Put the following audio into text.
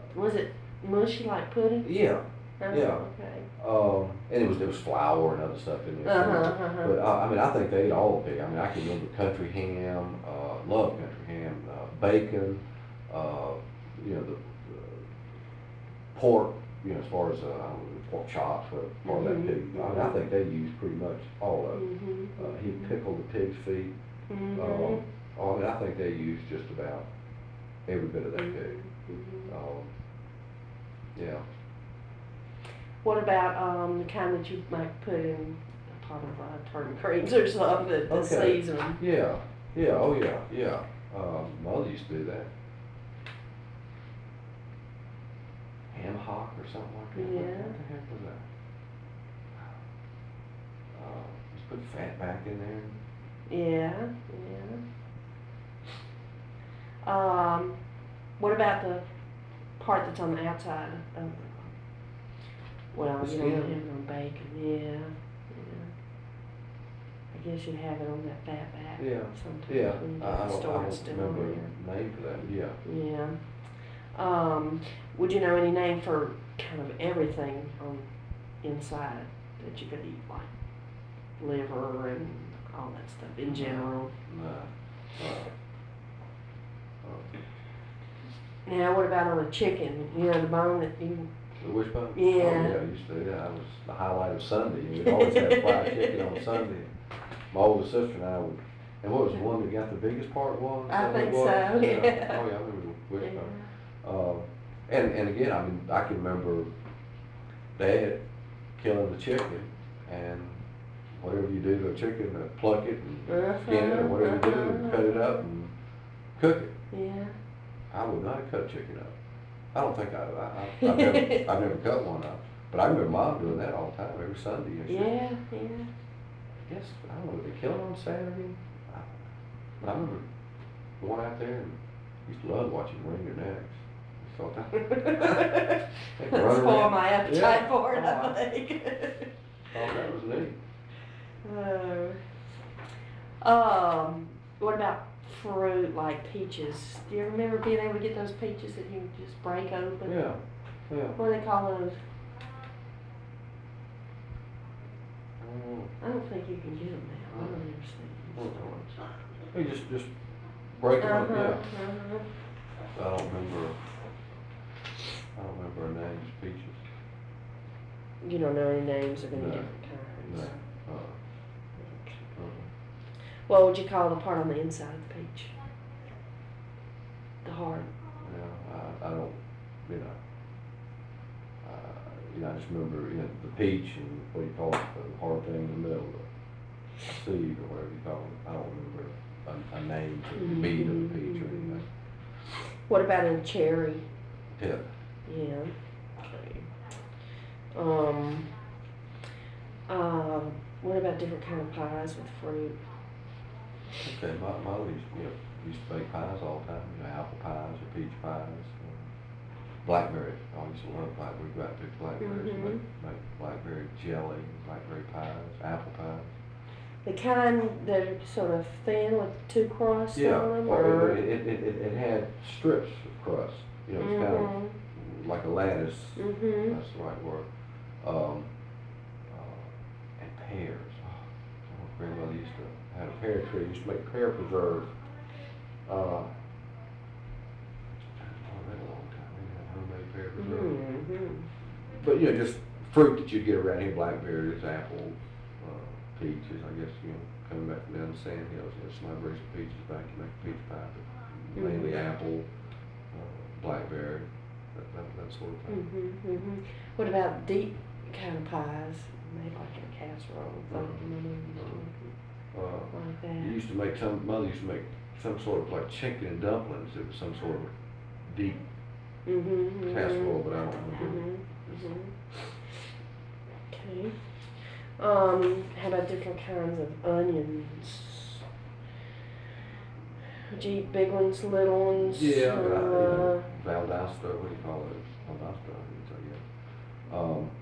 Was it mushy like pudding? Yeah. Yeah. Okay. And it was flour and other stuff in there. Uh-huh. But I mean, I think they ate all the pig. I mean, I can remember country ham, love country ham, bacon, you know, the pork, you know, as far as pork chops, but part of that pig. I mean, I think they used pretty much all of it. He pickled the pig's feet. I mean, I think they used just about every bit of that pig. Yeah. What about the kind that you might put in a pot of turtle creams or something to season them? Yeah. Yeah. Oh yeah. Yeah. Mother used to do that. Ham hock or something like that. Yeah. What the heck was that? Just put fat back in there. Yeah. What about the part that's on the outside of the, well, the you don't have skin? it on bacon, yeah. I guess you'd have it on that fat back. Yeah. Sometimes Yeah. when you I get don't stored still remember on a name for that. Yeah. there. Yeah. Would you know any name for kind of everything on inside that you could eat, like liver and all that stuff in general? No. Now, what about on a chicken? You know, the bone that you... The wishbone? Yeah. Oh, yeah, I used to do that. That was the highlight of Sunday. We'd always have fried chicken on Sunday. My older sister and I would, and what was the one that got the biggest part was? I think so, yeah. yeah. Oh yeah, I remember the wishbone. And again, I mean, I can remember Dad killing the chicken, and whatever you do to a chicken, pluck it and skin it, or whatever you do, and cut it up and cook it. Yeah. I would not have cut chicken up. I don't think I've never cut one up. But I remember Mom doing that all the time, every Sunday. Yeah. I guess, I don't know, did they kill it on Saturday? But I remember going out there and used to love watching Wring Your Necks. Thought that. That's for my appetite for it, Oh, I think. Oh, that was neat. What about fruit like peaches? Do you remember being able to get those peaches that you just break open? Yeah. What do they call those? I don't think you can get them now. I don't ever see them in stores. You just break them up, yeah. I don't remember her names, peaches. You don't know any names of any No. different kinds? No. What would you call the part on the inside of the peach? The heart? Yeah, I don't, I just remember, the peach and what do you call it, the hard thing in the middle, the seed or whatever you call it. I don't remember a name for the meat of the peach or anything. What about in cherry? Tip. Yeah. Okay. What about different kind of pies with fruit? Okay, my mother used to bake pies all the time, apple pies or peach pies. Blackberry, I used to love blackberry. Go out and pick blackberries and make blackberry jelly, blackberry pies, apple pies. The kind that are sort of thin with two crusts on them? Well, or? it had strips of crust. It's kind of like a lattice. That's the right word. And pears. Oh, my grandmother used to have a pear tree. Used to make pear preserve. But just fruit that you'd get around here, blackberries, apples, peaches, I guess, coming back from down the sand hills, somebody brings some peaches back, you make a peach pie, but mainly apple, blackberry, that sort of thing. What about deep kind of pies, made like in a casserole? Like that. Mother used to make some sort of like chicken and dumplings. It was some sort of deep casserole, but I don't remember. Okay. How about different kinds of onions? Would you eat big ones, little ones? Yeah, Valdosta, what do you call it? Valdosta onions, I guess.